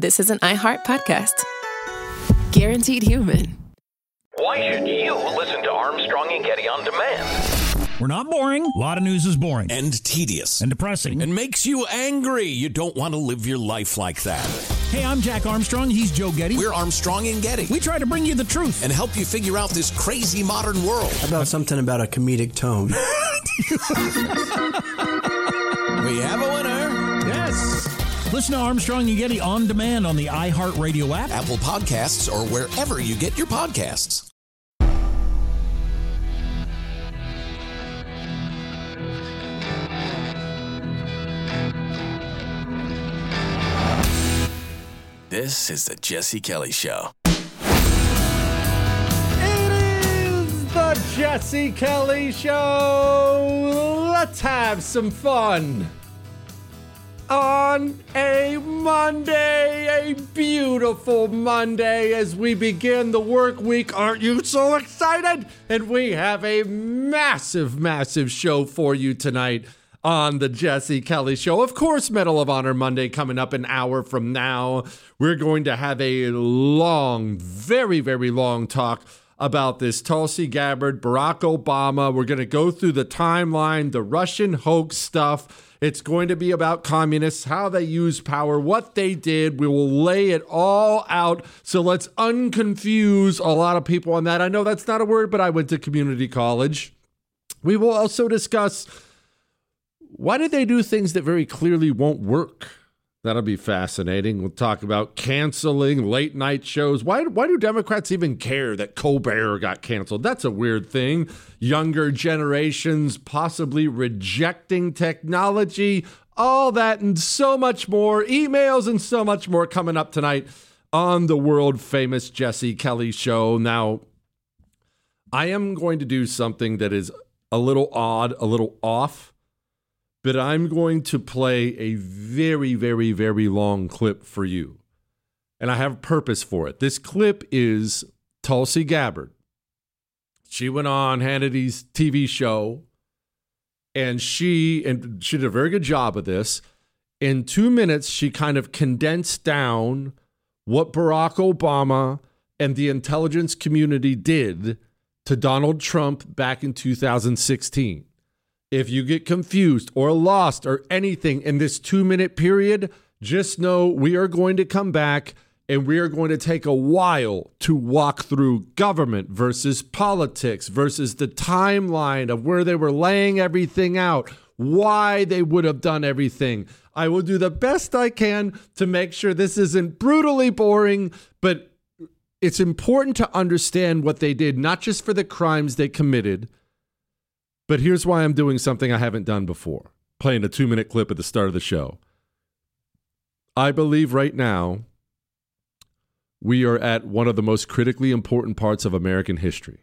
this is an iHeart podcast. Guaranteed human. Why should you listen to Armstrong and Getty on demand? We're not boring. A lot of news is boring. And tedious. And depressing. And makes you angry. You don't want to live your life like that. Hey, I'm Jack Armstrong. He's Joe Getty. We're Armstrong and Getty. We try to bring you the truth. And help you figure out this crazy modern world. How about something about a comedic tone? We have a winner. Yes. Listen to Armstrong and Getty on demand on the iHeartRadio app, Apple Podcasts, or wherever you get your podcasts. This is the Jesse Kelly Show. It is the Jesse Kelly Show. Let's have some fun. On a Monday, a beautiful Monday as we begin the work week. Aren't you so excited? And we have a massive, massive show for you tonight on the Jesse Kelly Show. Of course, Medal of Honor Monday coming up an hour from now. We're going to have a long, very, very long talk about this Tulsi Gabbard, Barack Obama. We're going to go through the timeline, the Russian hoax stuff. It's going to be about communists, how they use power, what they did. We will lay it all out. So let's unconfuse a lot of people on that. I know that's not a word, but I went to community college. We will also discuss why did they do things that very clearly won't work. That'll be fascinating. We'll talk about canceling late night shows. Why do Democrats even care that Colbert got canceled? That's a weird thing. Younger generations possibly rejecting technology. All that and so much more. Emails and so much more coming up tonight on the world famous Jesse Kelly Show. Now, I am going to do something that is a little odd, a little off. But I'm going to play a very, very, very long clip for you. And I have a purpose for it. This clip is Tulsi Gabbard. She went on Hannity's TV show, and she did a very good job of this. In 2 minutes, she kind of condensed down what Barack Obama and the intelligence community did to Donald Trump back in 2016. If you get confused or lost or anything in this 2-minute period, just know we are going to come back and we are going to take a while to walk through government versus politics versus the timeline of where they were laying everything out, why they would have done everything. I will do the best I can to make sure this isn't brutally boring, but it's important to understand what they did, not just for the crimes they committed. But here's why I'm doing something I haven't done before, playing a 2-minute clip at the start of the show. I believe right now we are at one of the most critically important parts of American history.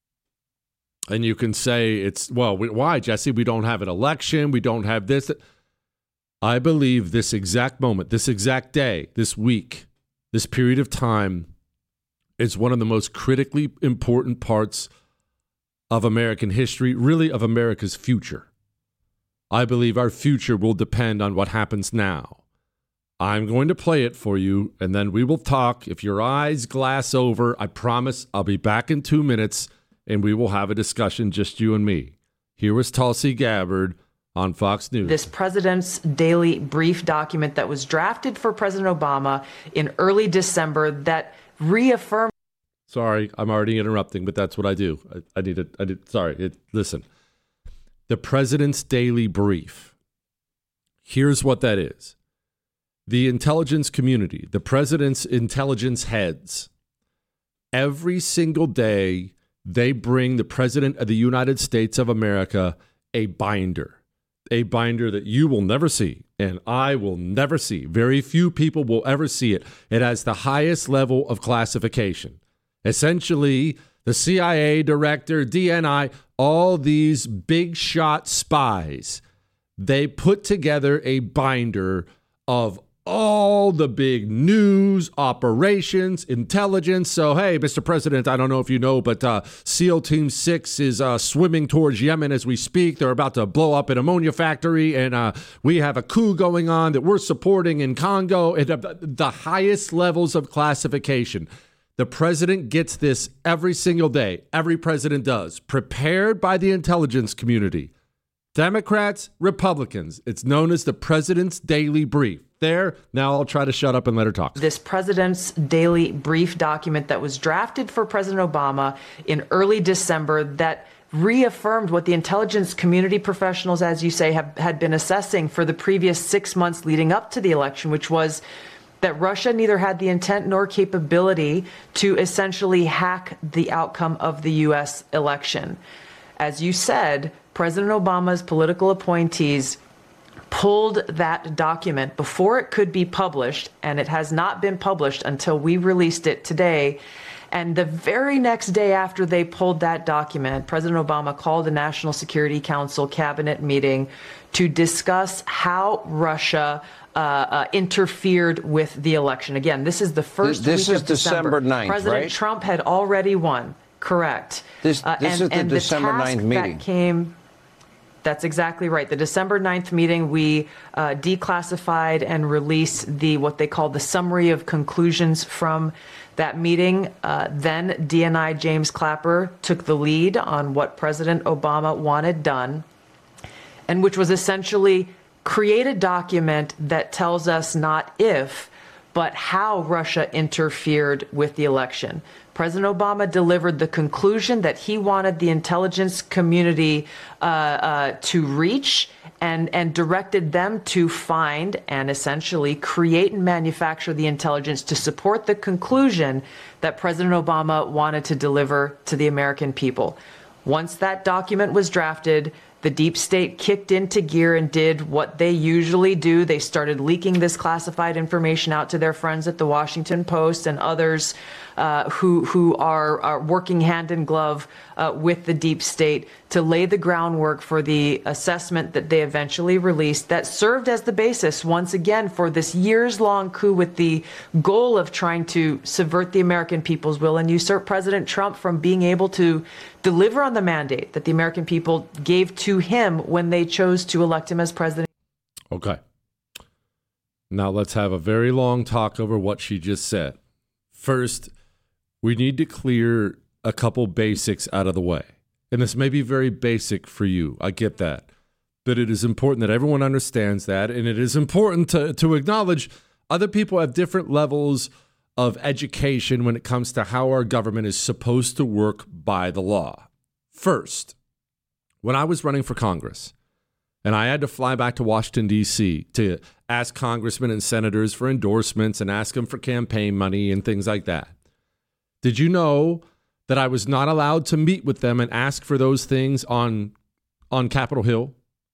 And you can say why, Jesse? We don't have an election. We don't have this. I believe this exact moment, this exact day, this week, this period of time is one of the most critically important parts of American history, really of America's future. I believe our future will depend on what happens now. I'm going to play it for you, and then we will talk. If your eyes glass over, I promise I'll be back in 2 minutes, and we will have a discussion, just you and me. Here was Tulsi Gabbard on Fox News. This president's daily brief document that was drafted for President Obama in early December that reaffirmed. Sorry, I'm already interrupting, but that's what I do. Listen. The president's daily brief. Here's what that is. The intelligence community, the president's intelligence heads, every single day, they bring the president of the United States of America a binder that you will never see and I will never see. Very few people will ever see it. It has the highest level of classification. Essentially, the CIA director, DNI, all these big shot spies, they put together a binder of all the big news, operations, intelligence. So, hey, Mr. President, I don't know if you know, but SEAL Team 6 is swimming towards Yemen as we speak. They're about to blow up an ammonia factory, and we have a coup going on that we're supporting in Congo at the highest levels of classification. The president gets this every single day. Every president does. Prepared by the intelligence community. Democrats, Republicans. It's known as the President's Daily Brief. There, now I'll try to shut up and let her talk. This President's Daily Brief document that was drafted for President Obama in early December that reaffirmed what the intelligence community professionals, as you say, had been assessing for the previous 6 months leading up to the election, which was that Russia neither had the intent nor capability to essentially hack the outcome of the U.S. election. As you said, President Obama's political appointees pulled that document before it could be published, and it has not been published until we released it today. And the very next day after they pulled that document, President Obama called a National Security Council cabinet meeting to discuss how Russia interfered with the election. Again, this is the first week of December. 9th, President right? Trump had already won. Correct. This is the December 9th meeting. That's exactly right. The December 9th meeting, we declassified and released what they call the summary of conclusions from that meeting. Then DNI James Clapper took the lead on what President Obama wanted done, and which was essentially create a document that tells us not if, but how Russia interfered with the election. President Obama delivered the conclusion that he wanted the intelligence community to reach and directed them to find and essentially create and manufacture the intelligence to support the conclusion that President Obama wanted to deliver to the American people. Once that document was drafted, the deep state kicked into gear and did what they usually do. They started leaking this classified information out to their friends at the Washington Post and others who are working hand in glove with the deep state to lay the groundwork for the assessment that they eventually released that served as the basis once again for this years-long coup with the goal of trying to subvert the American people's will and usurp President Trump from being able to deliver on the mandate that the American people gave to him when they chose to elect him as president. Okay. Now let's have a very long talk over what she just said. First, we need to clear a couple basics out of the way. And this may be very basic for you. I get that. But it is important that everyone understands that. And it is important to acknowledge other people have different levels of education when it comes to how our government is supposed to work by the law. First, when I was running for Congress, and I had to fly back to Washington, D.C. to ask congressmen and senators for endorsements and ask them for campaign money and things like that. Did you know that I was not allowed to meet with them and ask for those things on Capitol Hill?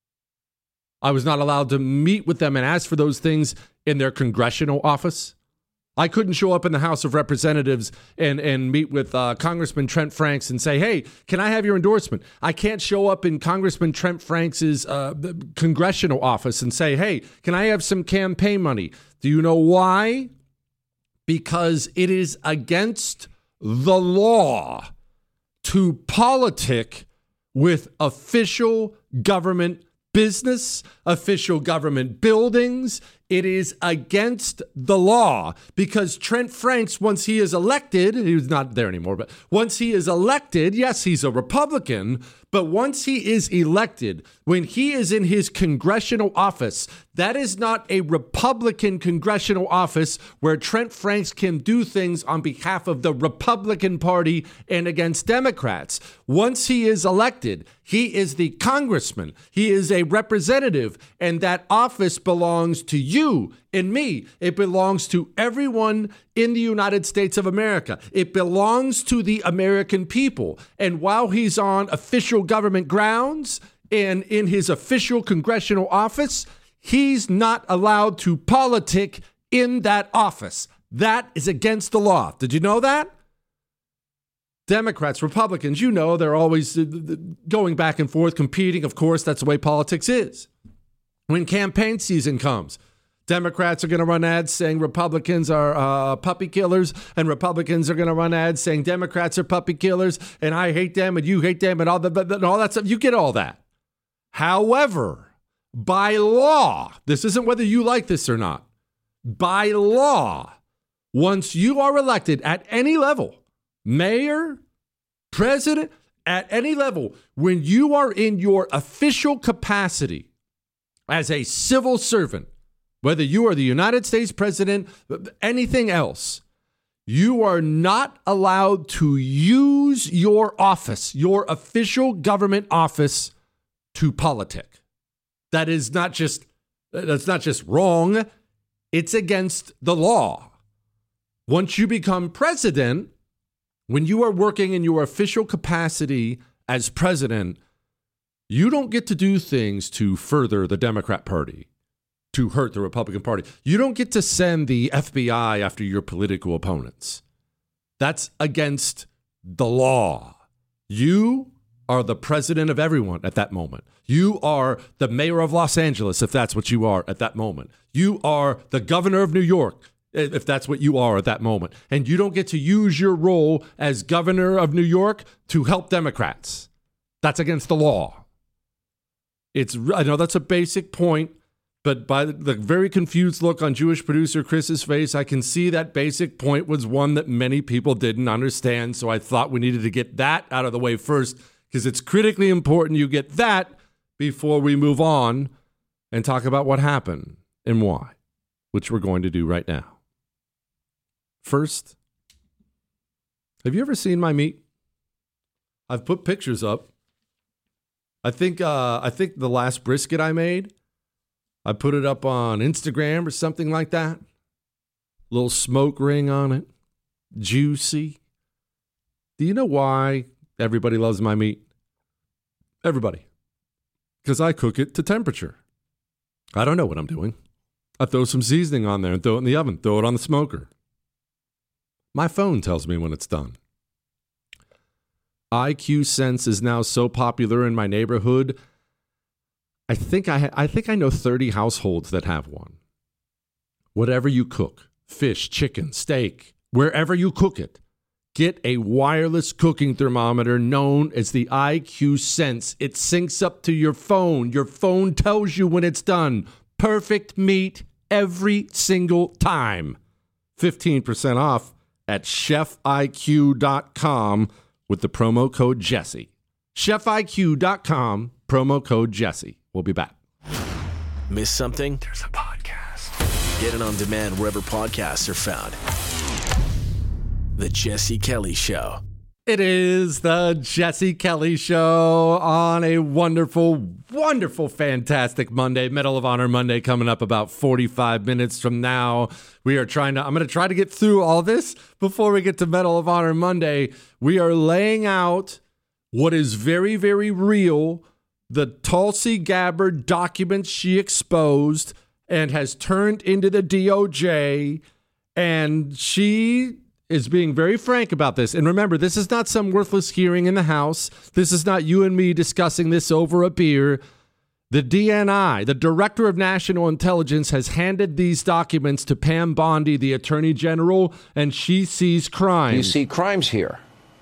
I was not allowed to meet with them and ask for those things in their congressional office. I couldn't show up in the House of Representatives and meet with Congressman Trent Franks and say, hey, can I have your endorsement? I can't show up in Congressman Trent Franks' congressional office and say, hey, can I have some campaign money? Do you know why? Because it is against the law to politic with official government business, official government buildings. It is against the law because Trent Franks, once he is elected, he's not there anymore, but once he is elected, yes, he's a Republican, but once he is elected, when he is in his congressional office, that is not a Republican congressional office where Trent Franks can do things on behalf of the Republican Party and against Democrats. Once he is elected, he is the congressman. He is a representative, and that office belongs to you and me. It belongs to everyone in the United States of America. It belongs to the American people. And while he's on official government grounds and in his official congressional office, he's not allowed to politic in that office. That is against the law. Did you know that? Democrats, Republicans, you know, they're always going back and forth, competing. Of course, that's the way politics is. When campaign season comes, Democrats are going to run ads saying Republicans are puppy killers, and Republicans are going to run ads saying Democrats are puppy killers, and I hate them, and you hate them, and all that stuff. You get all that. However, by law, this isn't whether you like this or not. By law, once you are elected at any level, mayor, president, at any level, when you are in your official capacity as a civil servant, whether you are the United States president, anything else, you are not allowed to use your office, your official government office, to politic. That's not just wrong. It's against the law. Once you become president, when you are working in your official capacity as president, you don't get to do things to further the Democrat Party, to hurt the Republican Party. You don't get to send the FBI after your political opponents. That's against the law. You are the president of everyone at that moment. You are the mayor of Los Angeles, if that's what you are at that moment. You are the governor of New York, if that's what you are at that moment. And you don't get to use your role as governor of New York to help Democrats. That's against the law. I know that's a basic point, but by the very confused look on Jewish producer Chris's face, I can see that basic point was one that many people didn't understand. So I thought we needed to get that out of the way first, because it's critically important you get that before we move on and talk about what happened and why, which we're going to do right now. First, have you ever seen my meat? I've put pictures up. I think the last brisket I made, I put it up on Instagram or something like that. Little smoke ring on it. Juicy. Do you know why everybody loves my meat? Everybody. Because I cook it to temperature. I don't know what I'm doing. I throw some seasoning on there and throw it in the oven. Throw it on the smoker. My phone tells me when it's done. IQ Sense is now so popular in my neighborhood. I think I know 30 households that have one. Whatever you cook, fish, chicken, steak, wherever you cook it, get a wireless cooking thermometer known as the IQ Sense. It syncs up to your phone. Your phone tells you when it's done. Perfect meat every single time. 15% off at chefiq.com with the promo code Jesse. chefiq.com, promo code Jesse. We'll be back. Miss something? There's a podcast. Get it on demand wherever podcasts are found. The Jesse Kelly Show. It is the Jesse Kelly Show on a wonderful, wonderful, fantastic Monday. Medal of Honor Monday coming up about 45 minutes from now. I'm going to try to get through all this before we get to Medal of Honor Monday. We are laying out what is very, very real, the Tulsi Gabbard documents she exposed and has turned into the DOJ, and she is being very frank about this. And remember, this is not some worthless hearing in the House. This is not you and me discussing this over a beer. The DNI, the Director of National Intelligence, has handed these documents to Pam Bondi, the Attorney General, and she sees crimes. You see crimes here.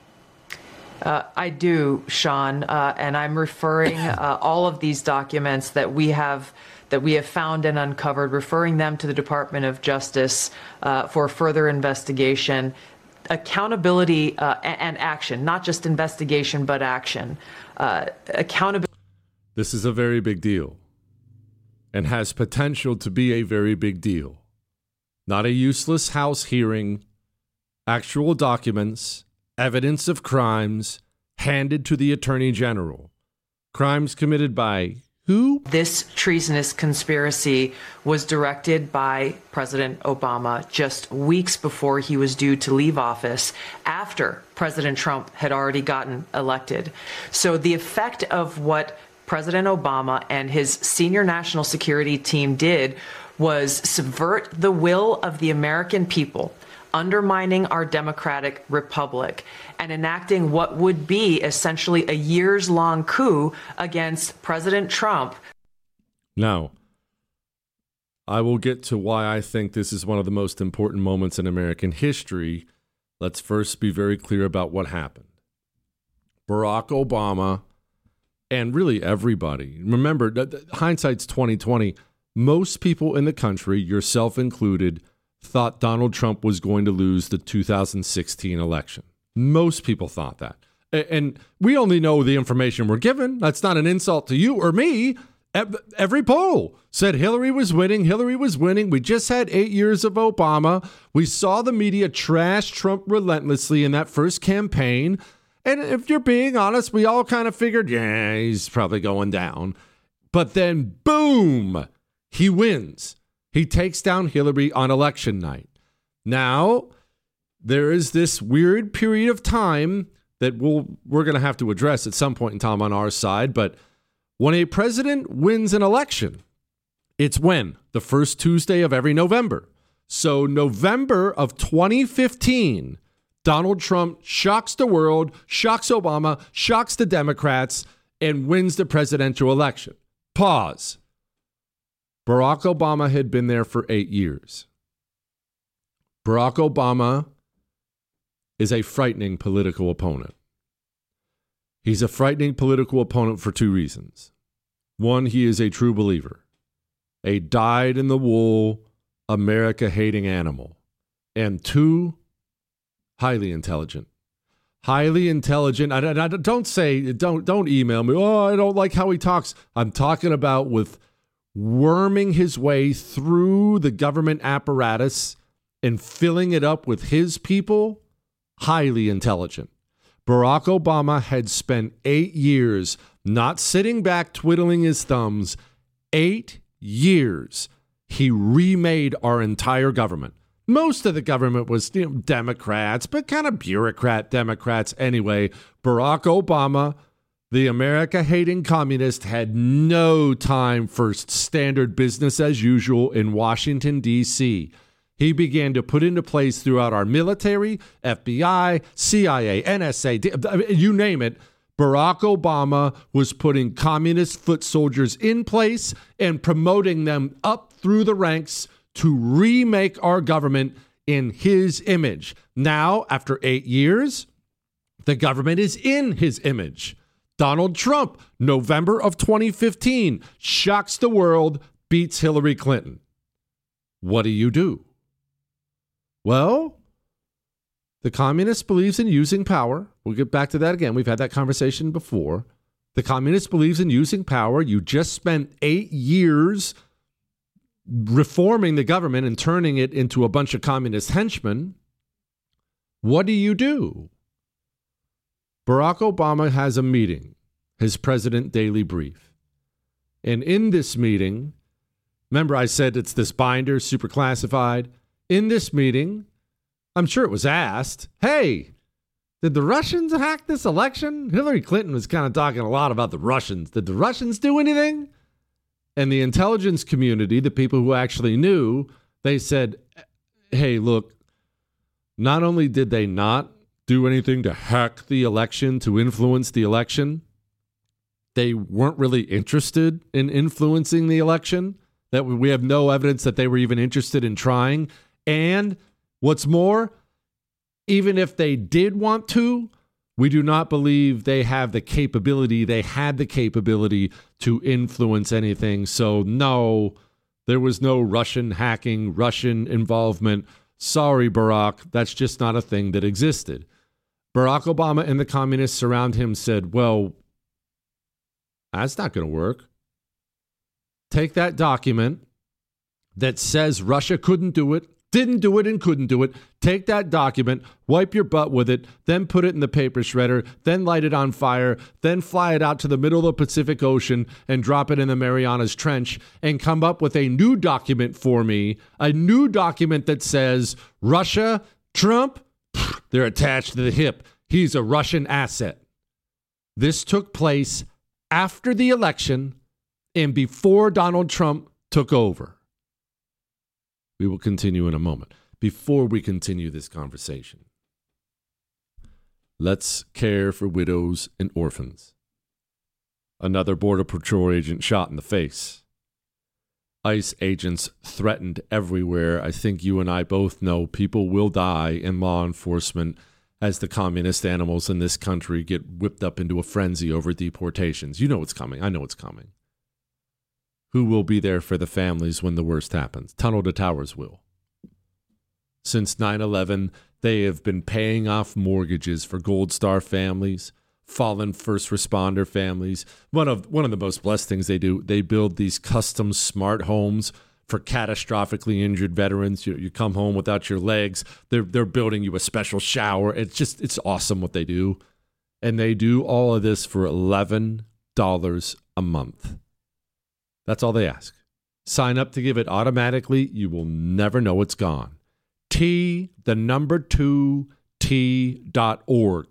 I do, Sean, and I'm referring all of these documents that we have found and uncovered, referring them to the Department of Justice for further investigation, accountability, and action, not just investigation, but action. Accountability. This is a very big deal and has potential to be a very big deal. Not a useless House hearing, actual documents, evidence of crimes handed to the Attorney General. Crimes committed by who? This treasonous conspiracy was directed by President Obama just weeks before he was due to leave office, after President Trump had already gotten elected. So the effect of what President Obama and his senior national security team did was subvert the will of the American people, undermining our democratic republic and enacting what would be essentially a years-long coup against President Trump. Now, I will get to why I think this is one of the most important moments in American history. Let's first be very clear about what happened. Barack Obama, and really everybody, remember, hindsight's 2020. Most people in the country, yourself included, thought Donald Trump was going to lose the 2016 election. Most people thought that. And we only know the information we're given. That's not an insult to you or me. Every poll said Hillary was winning. Hillary was winning. We just had 8 years of Obama. We saw the media trash Trump relentlessly in that first campaign. And if you're being honest, we all kind of figured, yeah, he's probably going down. But then, boom, he wins. He takes down Hillary on election night. Now, there is this weird period of time that we're going to have to address at some point in time on our side. But when a president wins an election, it's when? The first Tuesday of every November. So November of 2015, Donald Trump shocks the world, shocks Obama, shocks the Democrats, and wins the presidential election. Pause. Barack Obama had been there for 8 years. Barack Obama is a frightening political opponent. He's a frightening political opponent for two reasons. One, he is a true believer, a dyed-in-the-wool, America-hating animal. And two, highly intelligent. Highly intelligent. I don't email me, oh, I don't like how he talks. I'm talking about with worming his way through the government apparatus and filling it up with his people. Highly intelligent. Barack Obama had spent 8 years not sitting back twiddling his thumbs. 8 years. He remade our entire government. Most of the government was Democrats, but kind of bureaucrat Democrats anyway. Barack Obama, the America-hating communist, had no time for standard business as usual in Washington, D.C. He began to put into place throughout our military, FBI, CIA, NSA, you name it. Barack Obama was putting communist foot soldiers in place and promoting them up through the ranks to remake our government in his image. Now, after 8 years, the government is in his image. Donald Trump, November of 2015, shocks the world, beats Hillary Clinton. What do? Well, the communist believes in using power. We'll get back to that again. We've had that conversation before. The communist believes in using power. You just spent 8 years reforming the government and turning it into a bunch of communist henchmen. What do? Barack Obama has a meeting, his President Daily Brief. And in this meeting, remember I said it's this binder, super classified. In this meeting, I'm sure it was asked, hey, did the Russians hack this election? Hillary Clinton was kind of talking a lot about the Russians. Did the Russians do anything? And the intelligence community, the people who actually knew, they said, hey, look, not only did they not do anything to hack the election, to influence the election, they weren't really interested in influencing the election. That we have no evidence that they were even interested in trying. And what's more, even if they did want to, we do not believe they have the capability. They had the capability to influence anything. So no, there was no Russian hacking, Russian involvement. Sorry, Barack, that's just not a thing that existed. Barack Obama and the communists around him said, well, that's not going to work. Take that document that says Russia couldn't do it, didn't do it, and couldn't do it. Take that document, wipe your butt with it, then put it in the paper shredder, then light it on fire, then fly it out to the middle of the Pacific Ocean and drop it in the Marianas Trench and come up with a new document for me, a new document that says Russia, Trump, they're attached to the hip. He's a Russian asset. This took place after the election and before Donald Trump took over. We will continue in a moment. Before we continue this conversation, let's care for widows and orphans. Another Border Patrol agent shot in the face. ICE agents threatened everywhere. I think you and I both know people will die in law enforcement as the communist animals in this country get whipped up into a frenzy over deportations. You know it's coming. I know it's coming. Who will be there for the families when the worst happens? Tunnel to Towers will. Since 9/11, they have been paying off mortgages for Gold Star families, fallen first responder families. One of the most blessed things they do, they build these custom smart homes for catastrophically injured veterans. You come home without your legs. They're building you a special shower. It's awesome what they do. And they do all of this for $11 a month. That's all they ask. Sign up to give it automatically. You will never know it's gone. T2T.org.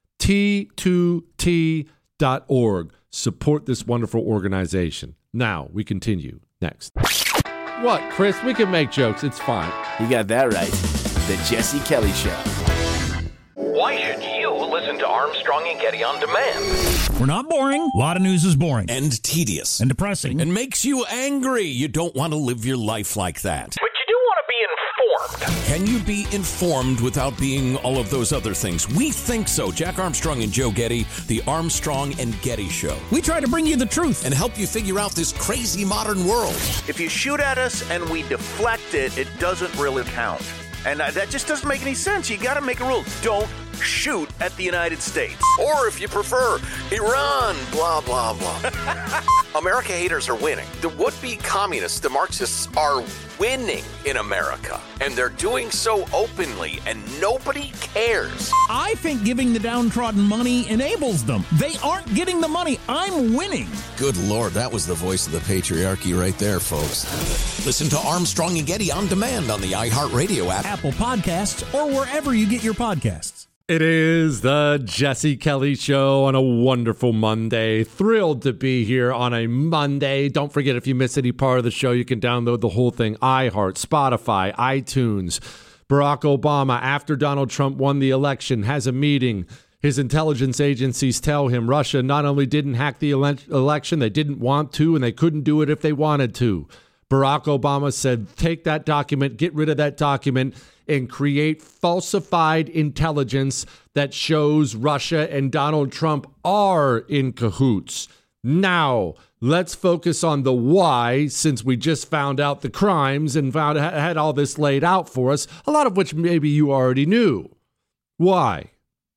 T2T.org. Support this wonderful organization. Now we continue. Next. What, Chris? We can make jokes. It's fine. You got that right. The Jesse Kelly Show. Why should you listen to Armstrong and Getty on demand? We're not boring. A lot of news is boring. And tedious. And depressing. And makes you angry. You don't want to live your life like that. But you do want to be informed. Can you be informed without being all of those other things? We think so. Jack Armstrong and Joe Getty, the Armstrong and Getty Show. We try to bring you the truth and help you figure out this crazy modern world. If you shoot at us and we deflect it, it doesn't really count. And that just doesn't make any sense. You got to make a rule. Don't shoot at the United States. Or if you prefer, Iran, blah, blah, blah. America haters are winning. The would-be communists, the Marxists, are winning in America. And they're doing so openly, and nobody cares. I think giving the downtrodden money enables them. They aren't getting the money. I'm winning. Good Lord, that was the voice of the patriarchy right there, folks. Listen to Armstrong and Getty on demand on the iHeartRadio app, Apple Podcasts, or wherever you get your podcasts. It is the Jesse Kelly Show on a wonderful Monday. Thrilled to be here on a Monday. Don't forget, if you miss any part of the show, you can download the whole thing. iHeart, Spotify, iTunes. Barack Obama, after Donald Trump won the election, has a meeting. His intelligence agencies tell him Russia not only didn't hack the election, they didn't want to, and they couldn't do it if they wanted to. Barack Obama said, take that document, get rid of that document, and create falsified intelligence that shows Russia and Donald Trump are in cahoots. Now, let's focus on the why, since we just found out the crimes and had all this laid out for us, a lot of which maybe you already knew. Why?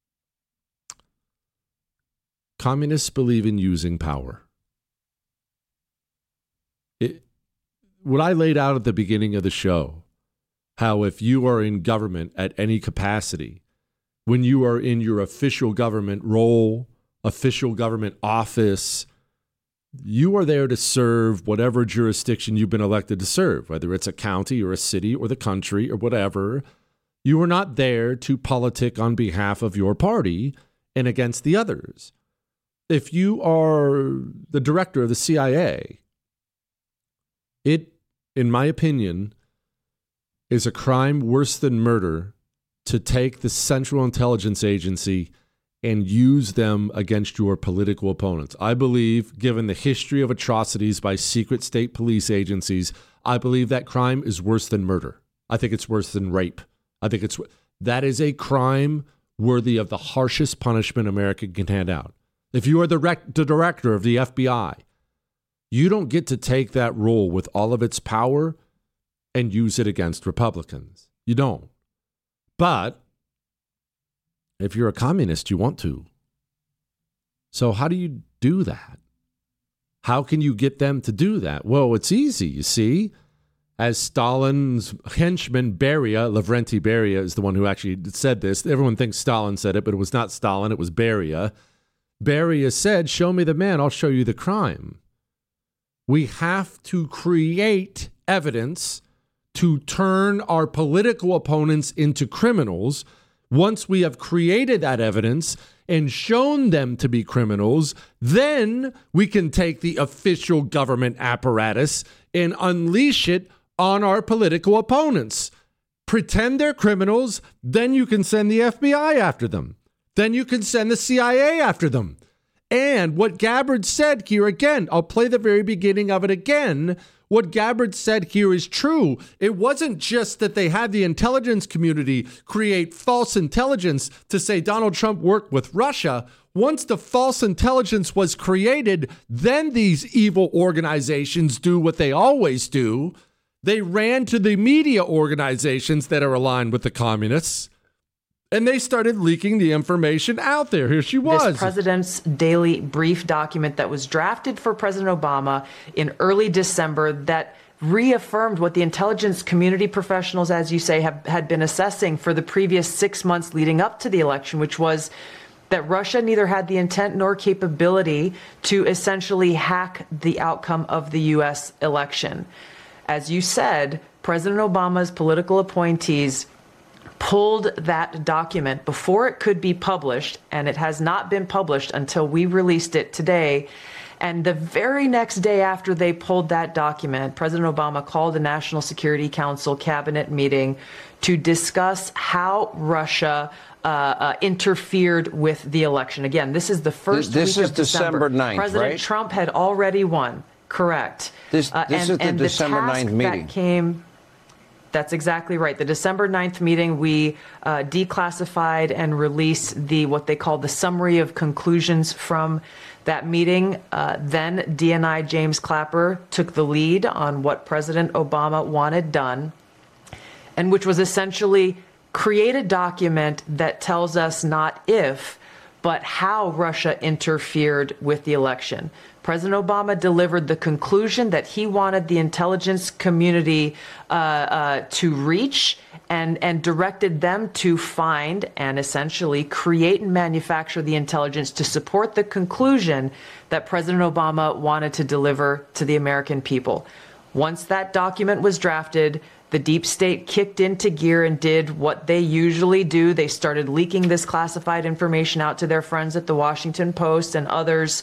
Communists believe in using power. What I laid out at the beginning of the show, how if you are in government at any capacity, when you are in your official government role, official government office, you are there to serve whatever jurisdiction you've been elected to serve, whether it's a county or a city or the country or whatever. You are not there to politic on behalf of your party and against the others. If you are the director of the CIA, it, in my opinion, is a crime worse than murder to take the Central Intelligence Agency and use them against your political opponents. I believe, given the history of atrocities by secret state police agencies, I believe that crime is worse than murder. I think it's worse than rape. That is a crime worthy of the harshest punishment America can hand out. If you are the director of the FBI, you don't get to take that role with all of its power and use it against Republicans. You don't. But if you're a communist, you want to. So how do you do that? How can you get them to do that? Well, it's easy, you see. As Stalin's henchman, Beria, Lavrenti Beria is the one who actually said this. Everyone thinks Stalin said it, but it was not Stalin, it was Beria. Beria said, show me the man, I'll show you the crime. We have to create evidence to turn our political opponents into criminals. Once we have created that evidence and shown them to be criminals, then we can take the official government apparatus and unleash it on our political opponents. Pretend they're criminals, then you can send the FBI after them. Then you can send the CIA after them. And what Gabbard said here again, I'll play the very beginning of it again. What Gabbard said here is true. It wasn't just that they had the intelligence community create false intelligence to say Donald Trump worked with Russia. Once the false intelligence was created, then these evil organizations do what they always do. They ran to the media organizations that are aligned with the communists, and they started leaking the information out there. Here she was. This president's daily brief document that was drafted for President Obama in early December that reaffirmed what the intelligence community professionals, as you say, had been assessing for the previous 6 months leading up to the election, which was that Russia neither had the intent nor capability to essentially hack the outcome of the U.S. election. As you said, President Obama's political appointees pulled that document before it could be published, and it has not been published until we released it today. And the very next day after they pulled that document, President Obama called a National Security Council cabinet meeting to discuss how Russia interfered with the election. Again, this is the first week of December. 9th, President right? Trump had already won. Correct. This is the December 9th meeting. That's exactly right. The December 9th meeting, we declassified and released what they call the summary of conclusions from that meeting. Then DNI James Clapper took the lead on what President Obama wanted done, and which was essentially create a document that tells us not if, but how Russia interfered with the election. President Obama delivered the conclusion that he wanted the intelligence community to reach and directed them to find and essentially create and manufacture the intelligence to support the conclusion that President Obama wanted to deliver to the American people. Once that document was drafted, the deep state kicked into gear and did what they usually do. They started leaking this classified information out to their friends at the Washington Post and others.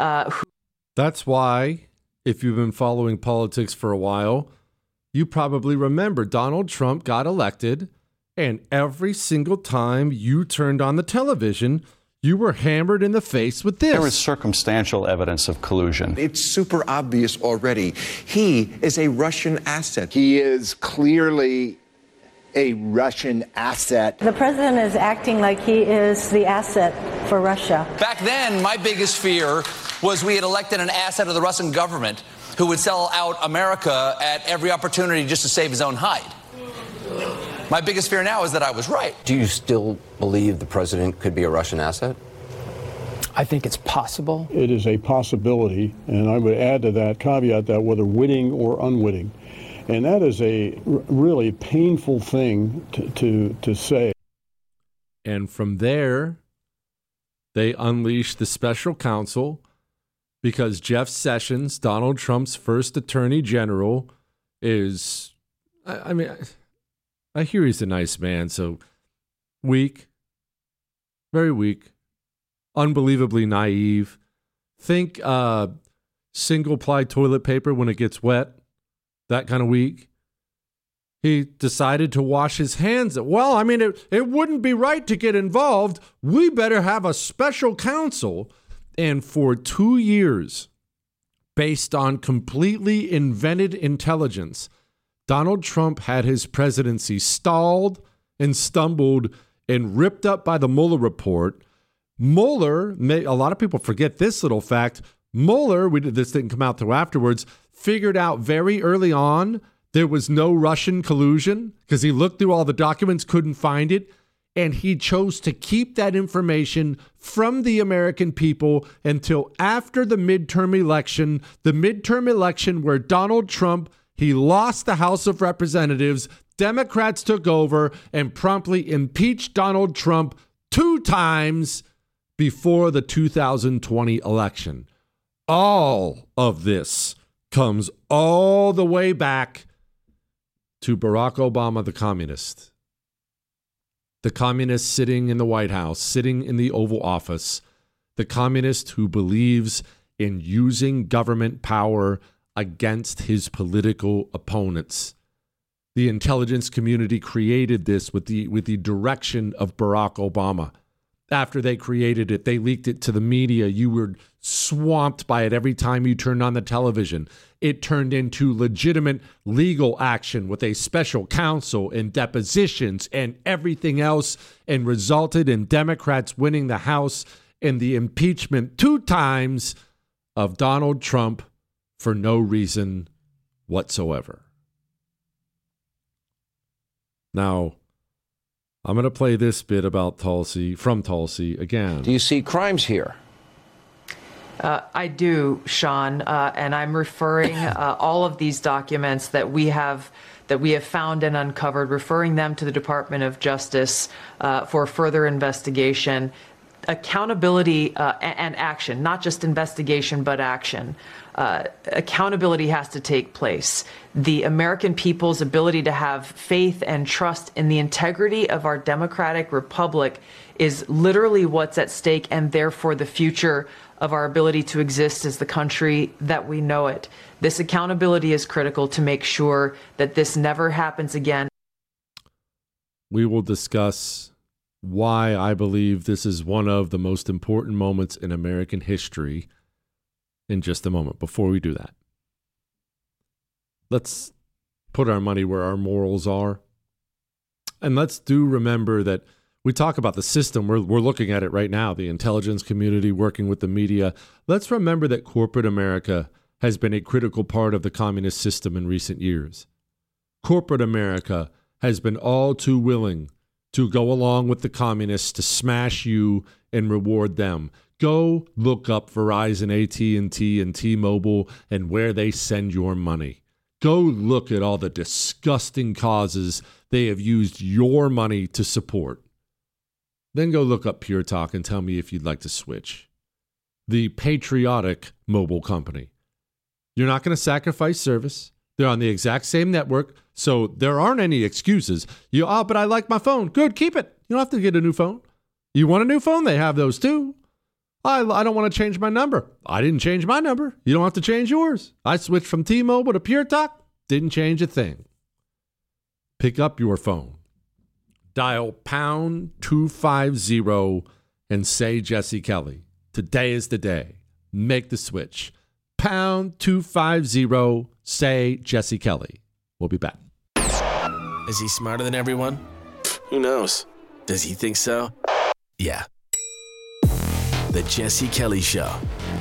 That's why, if you've been following politics for a while, you probably remember Donald Trump got elected, and every single time you turned on the television, you were hammered in the face with this. There is circumstantial evidence of collusion. It's super obvious already. He is a Russian asset. He is clearly a Russian asset. The president is acting like he is the asset for Russia. Back then, my biggest fear was we had elected an asset of the Russian government who would sell out America at every opportunity just to save his own hide. My biggest fear now is that I was right. Do you still believe the president could be a Russian asset? I think it's possible. It is a possibility, and I would add to that caveat that whether witting or unwitting. And that is a really painful thing to say. And from there, they unleashed the special counsel because Jeff Sessions, Donald Trump's first attorney general, is, I hear he's a nice man, so weak, very weak, unbelievably naive. Think single-ply toilet paper when it gets wet, that kind of weak. He decided to wash his hands. Well, it wouldn't be right to get involved. We better have a special counsel. And for 2 years, based on completely invented intelligence, Donald Trump had his presidency stalled and stumbled and ripped up by the Mueller report. Mueller, a lot of people forget this little fact, Mueller, this didn't come out till afterwards, figured out very early on there was no Russian collusion because he looked through all the documents, couldn't find it, and he chose to keep that information from the American people until after the midterm election where Donald Trump, he lost the House of Representatives, Democrats took over and promptly impeached Donald Trump 2 times before the 2020 election. All of this comes all the way back to Barack Obama, the communist. The communist sitting in the White House, sitting in the Oval Office. The communist who believes in using government power against his political opponents. The intelligence community created this with the direction of Barack Obama. after they created it. They leaked it to the media. You were swamped by it every time you turned on the television. It turned into legitimate legal action with a special counsel and depositions and everything else, and resulted in Democrats winning the House and the impeachment 2 times of Donald Trump for no reason whatsoever. Now, I'm going to play this bit about Tulsi, from Tulsi again. Do you see crimes here? I do, Sean, and I'm referring all of these documents that we have found and uncovered, referring them to the Department of Justice for further investigation, accountability, and action, not just investigation, but action. Accountability has to take place. The American people's ability to have faith and trust in the integrity of our democratic republic is literally what's at stake, and therefore the future of our ability to exist as the country that we know it. This accountability is critical to make sure that this never happens again. We will discuss why I believe this is one of the most important moments in American history in just a moment. Before we do that, let's put our money where our morals are. And let's remember that we talk about the system. We're looking at it right now, the intelligence community working with the media. Let's remember that corporate America has been a critical part of the communist system in recent years. Corporate America has been all too willing to go along with the communists to smash you and reward them. Go look up Verizon, AT&T, and T-Mobile and where they send your money. Go look at all the disgusting causes they have used your money to support. Then go look up Pure Talk and tell me if you'd like to switch. The patriotic mobile company. You're not going to sacrifice service. They're on the exact same network, so there aren't any excuses. But I like my phone. Good, keep it. You don't have to get a new phone. You want a new phone? They have those too. I don't want to change my number. I didn't change my number. You don't have to change yours. I switched from T-Mobile to Pure Talk. Didn't change a thing. Pick up your phone. Dial pound 250 and say Jesse Kelly. Today is the day. Make the switch. Pound 250, say Jesse Kelly. We'll be back. Is he smarter than everyone? Who knows? Does he think so? Yeah. The Jesse Kelly Show.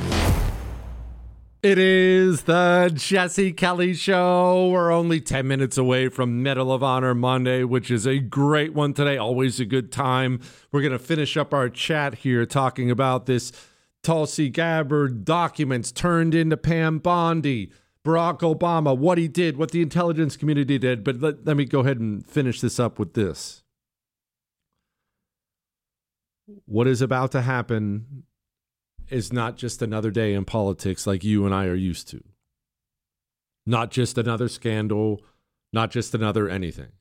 It is the Jesse Kelly Show. We're only 10 minutes away from Medal of Honor Monday, which is a great one today. Always a good time. We're going to finish up our chat here talking about this Tulsi Gabbard documents turned into Pam Bondi, Barack Obama, what he did, what the intelligence community did. But let me go ahead and finish this up with this. What is about to happen is not just another day in politics like you and I are used to. Not just another scandal, not just another anything.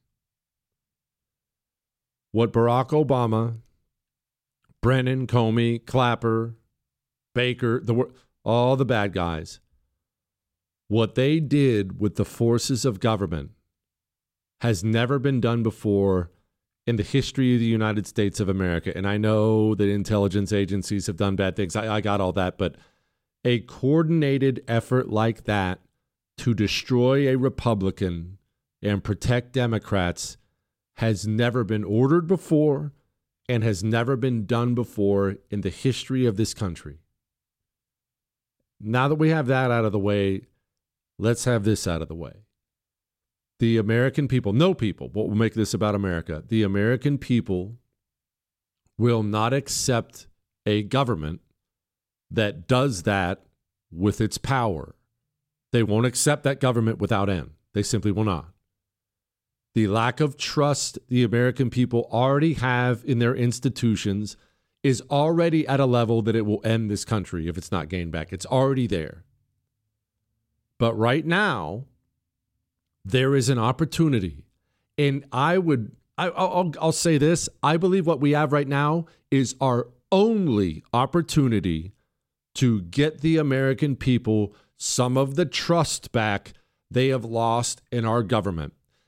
What Barack Obama, Brennan, Comey, Clapper, Baker, all the bad guys, what they did with the forces of government has never been done before in the history of the United States of America. And I know that intelligence agencies have done bad things. I got all that. But a coordinated effort like that to destroy a Republican and protect Democrats has never been ordered before and has never been done before in the history of this country. Now that we have that out of the way, let's have this out of the way. The American people, no people, but we'll make this about America. The American people will not accept a government that does that with its power. They won't accept that government without end. They simply will not. The lack of trust the American people already have in their institutions is already at a level that it will end this country if it's not gained back. It's already there. But right now, there is an opportunity. And I'll say this. I believe what we have right now is our only opportunity to get the American people some of the trust back they have lost in our government.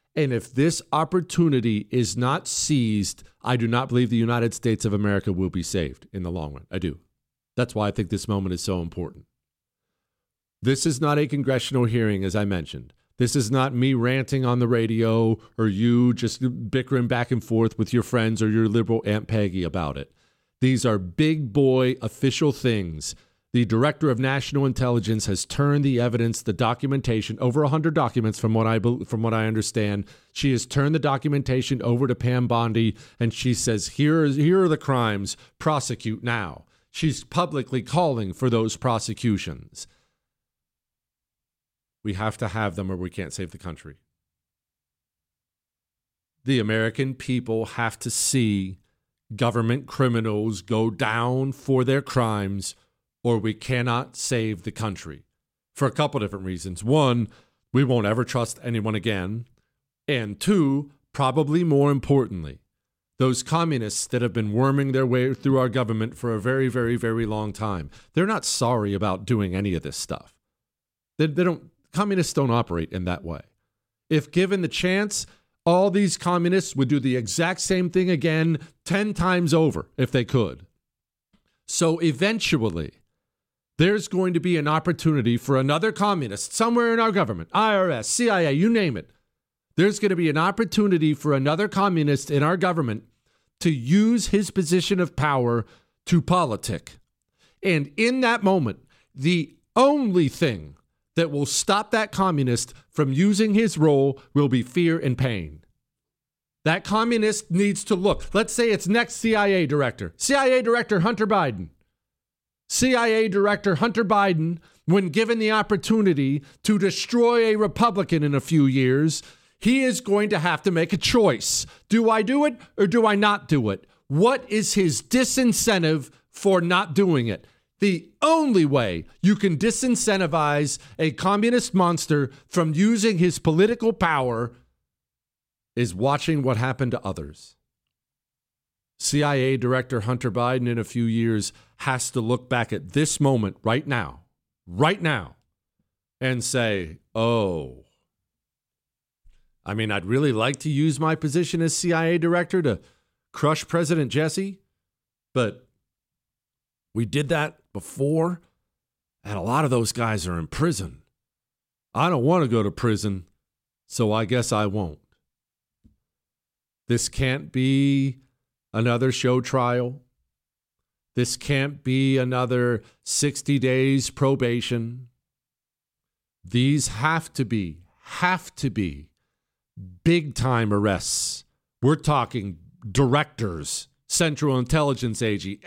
And if this opportunity is not seized, I do not believe the United States of America will be saved in the long run. I do. That's why I think this moment is so important. This is not a congressional hearing, as I mentioned. This is not me ranting on the radio or you just bickering back and forth with your friends or your liberal Aunt Peggy about it. These are big boy official things. The Director of National Intelligence has turned the evidence, the documentation, over 100 documents from what I understand. She has turned the documentation over to Pam Bondi, and she says, here are the crimes, prosecute now. She's publicly calling for those prosecutions. We have to have them or we can't save the country. The American people have to see government criminals go down for their crimes or we cannot save the country for a couple different reasons. One, we won't ever trust anyone again. And two, probably more importantly, those communists that have been worming their way through our government for a very, very, very long time, they're not sorry about doing any of this stuff. Communists don't operate in that way. If given the chance, all these communists would do the exact same thing again 10 times over if they could. So eventually, there's going to be an opportunity for another communist somewhere in our government, IRS, CIA, you name it. There's going to be an opportunity for another communist in our government to use his position of power to politic. And in that moment, the only thing that will stop that communist from using his role will be fear and pain. That communist needs to look. Let's say it's next CIA director. CIA Director Hunter Biden. CIA Director Hunter Biden, when given the opportunity to destroy a Republican in a few years, he is going to have to make a choice. Do I do it or do I not do it? What is his disincentive for not doing it? The only way you can disincentivize a communist monster from using his political power is watching what happened to others. CIA Director Hunter Biden in a few years has to look back at this moment right now, and say, oh, I mean, I'd really like to use my position as CIA Director to crush President Jesse, but we did that before, and a lot of those guys are in prison. I don't want to go to prison, so I guess I won't. This can't be another show trial. This can't be another 60 days probation. These have to be big time arrests. We're talking directors, Central Intelligence Agency,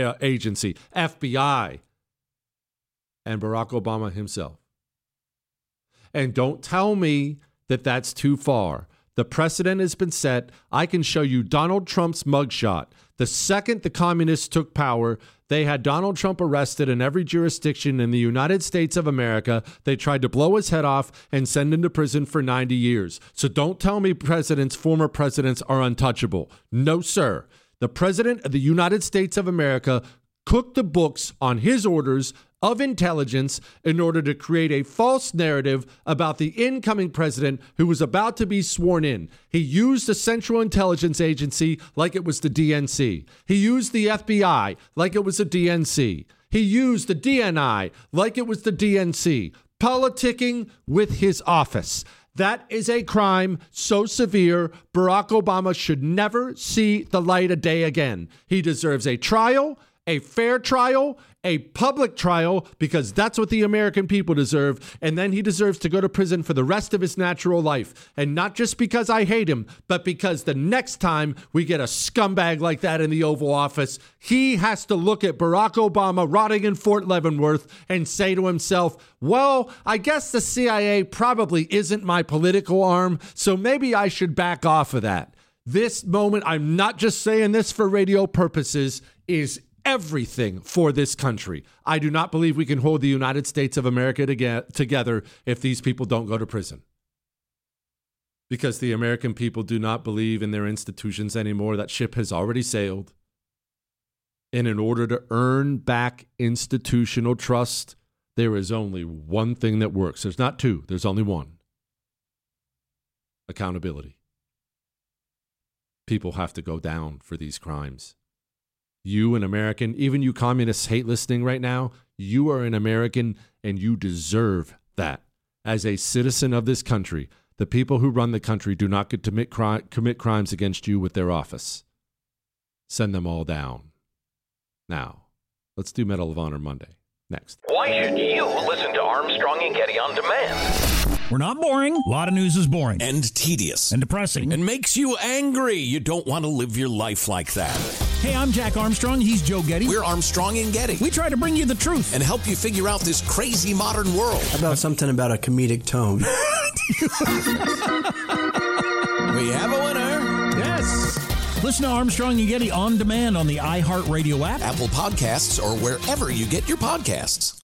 FBI, and Barack Obama himself. And don't tell me that that's too far. The precedent has been set. I can show you Donald Trump's mugshot. The second the communists took power, they had Donald Trump arrested in every jurisdiction in the United States of America. They tried to blow his head off and send him to prison for 90 years. So don't tell me former presidents are untouchable. No, sir. The president of the United States of America cooked the books on his orders of intelligence in order to create a false narrative about the incoming president who was about to be sworn in. He used the Central Intelligence Agency like it was the DNC. He used the FBI like it was the DNC. He used the DNI like it was the DNC, politicking with his office. That is a crime so severe, Barack Obama should never see the light of day again. He deserves a trial, a fair trial, a public trial, because that's what the American people deserve. And then he deserves to go to prison for the rest of his natural life. And not just because I hate him, but because the next time we get a scumbag like that in the Oval Office, he has to look at Barack Obama rotting in Fort Leavenworth and say to himself, well, I guess the CIA probably isn't my political arm, so maybe I should back off of that. This moment, I'm not just saying this for radio purposes, is everything for this country. I do not believe we can hold the United States of America together if these people don't go to prison. Because the American people do not believe in their institutions anymore. That ship has already sailed. And in order to earn back institutional trust, there is only one thing that works. There's not two. There's only one. accountability. People have to go down for these crimes. You, an American, even you communists hate listening right now, you are an American and you deserve that. As a citizen of this country, the people who run the country do not get to commit crimes against you with their office. Send them all down. Now, let's do Medal of Honor Monday. Next. Why should you listen to Armstrong and Getty on demand? We're not boring. A lot of news is boring. And tedious. And depressing. And makes you angry. You don't want to live your life like that. Hey, I'm Jack Armstrong. He's Joe Getty. We're Armstrong and Getty. We try to bring you the truth. And help you figure out this crazy modern world. How about something about a comedic tone? We have a winner. Yes. Listen to Armstrong and Getty on demand on the iHeartRadio app, Apple Podcasts, or wherever you get your podcasts.